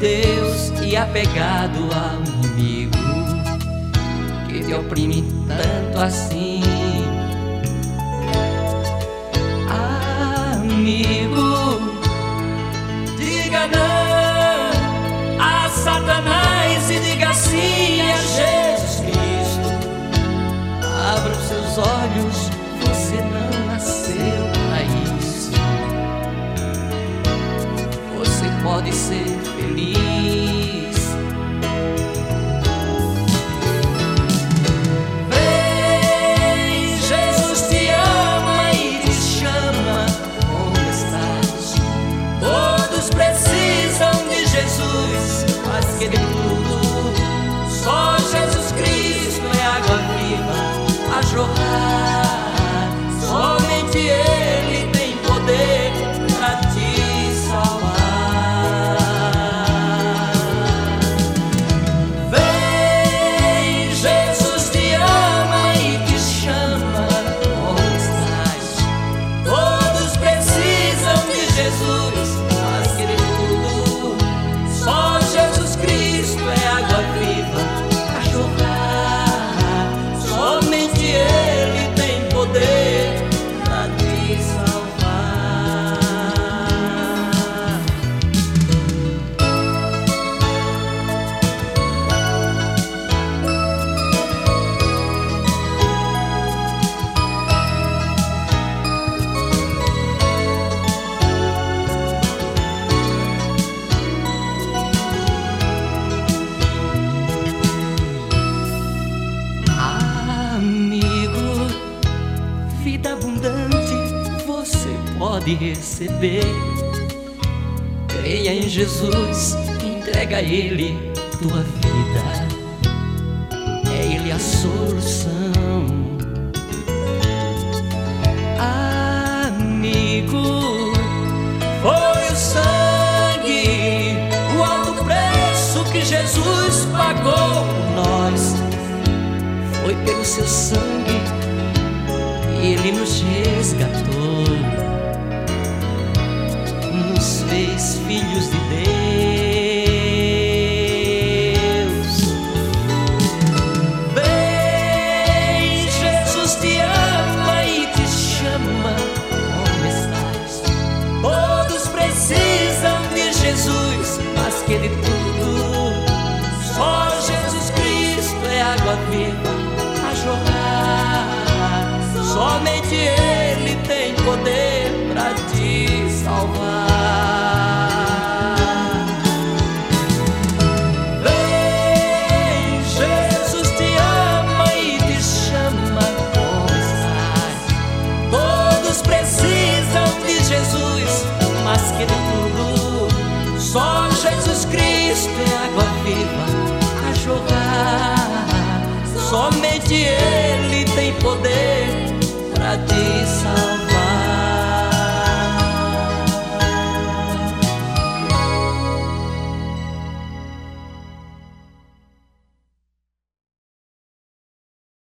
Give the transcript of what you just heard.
Deus e apegado a um inimigo que te oprime tanto assim. Amigo, diga não a Satanás e diga sim a Jesus Cristo. Abra os seus olhos, você não nasceu para isso. Você pode ser feliz. Vem, Jesus te ama e te chama. Como estás? Todos precisam de Jesus, mas que de tudo só Jesus Cristo é água viva a jorrar. Somente Ele tem poder para te salvar. Vem, Jesus te ama e te chama. Como estás? Todos precisam de Jesus, mas que de tudo só Jesus Cristo é água viva a jorrar. Somente Ele tem poder para te salvar. Amigo, vida abundante você pode receber. Creia em Jesus, entrega a Ele tua vida. É Ele a solução. Amigo, foi o sangue, o alto preço que Jesus pagou por nós. Foi pelo seu sangue que Ele nos resgatou, nos fez filhos de Deus. Vem, Jesus te ama e te chama. Como estás? Todos precisam de Jesus, mas que de tudo só Jesus Cristo é água viva a jorrar. Somente Ele tem poder para te salvar. Vem, Jesus te ama e te chama. Como estás? Todos precisam de Jesus, mas que de tudo só Jesus Cristo é água viva a jorrar. Somente Ele tem poder para te salvar.